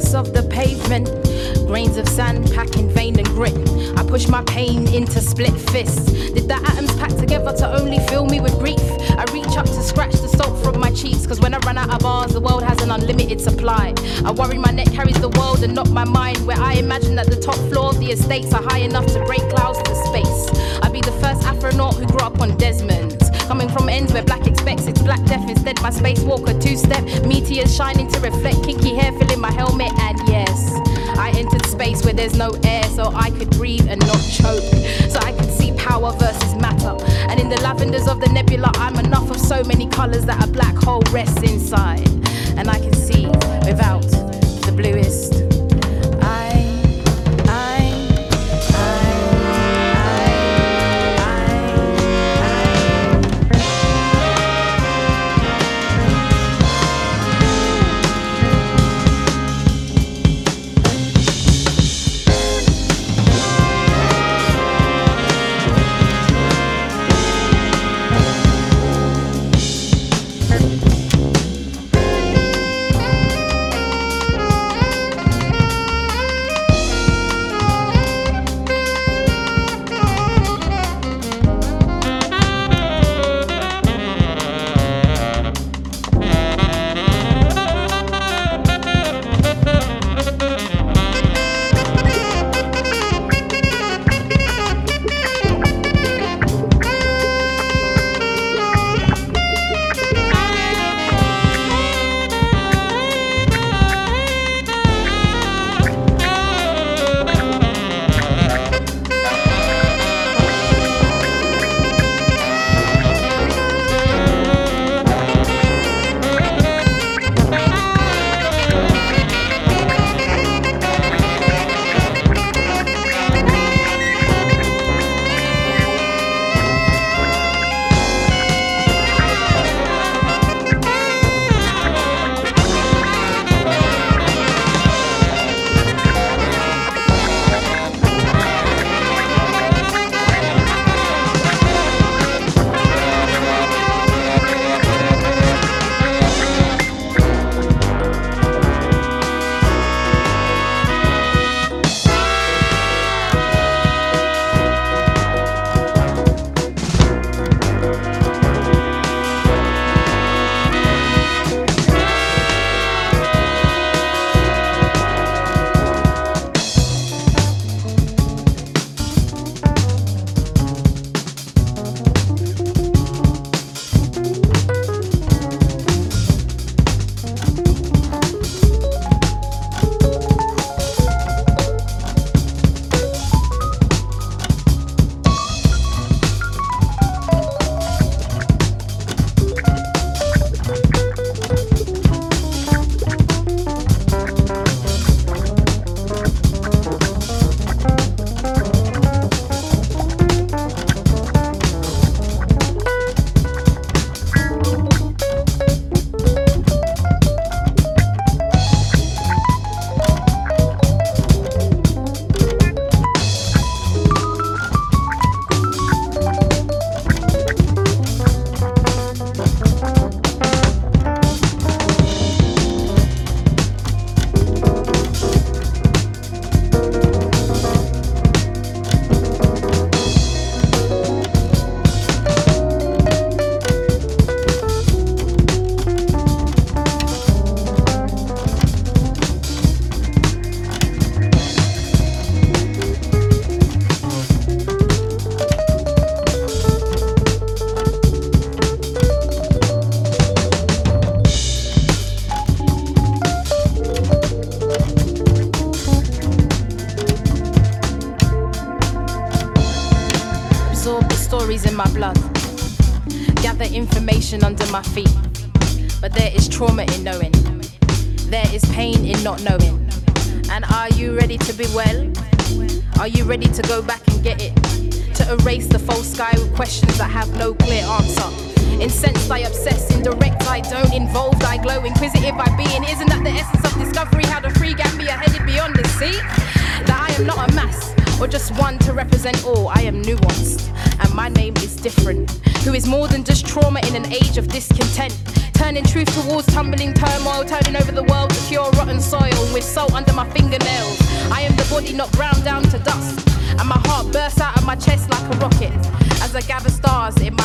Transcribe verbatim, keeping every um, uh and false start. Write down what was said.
surface of the pavement. Grains of sand packing vein and grit. I push my pain into split fists. Did the atoms pack together to only fill me with grief? I reach up to scratch the salt from my cheeks, cause when I run out of bars, the world has an unlimited supply. I worry my neck carries the world and not my mind, where I imagine that the top floor of the estates are high enough to break clouds to space. I'd be the first astronaut who grew up on Desmond's, coming from ends where black expects it's black death. Instead my spacewalker two-step, meteors shining to reflect kinky hair filling my helmet. And yes, I entered space where there's no air, so I could breathe and not choke, so I could see power versus matter. And in the lavenders of the nebula, I'm enough of so many colors that a black hole rests inside, and I can see without the bluest. My blood, gather information under my feet, but there is trauma in knowing, there is pain in not knowing. And are you ready to be well? Are you ready to go back and get it? To erase the false sky with questions that have no clear answer. Incensed I obsess, indirect I don't, involved I glow, inquisitive I be. And isn't that the essence of discovery, how the free Gambia headed beyond the sea? That I am not a mass, or just one to represent all. I am nuanced, and my name is different, who is more than just trauma in an age of discontent. Turning truth towards tumbling turmoil, turning over the world to cure rotten soil with salt under my fingernails. I am the body not ground down to dust, and my heart bursts out of my chest like a rocket as I gather stars in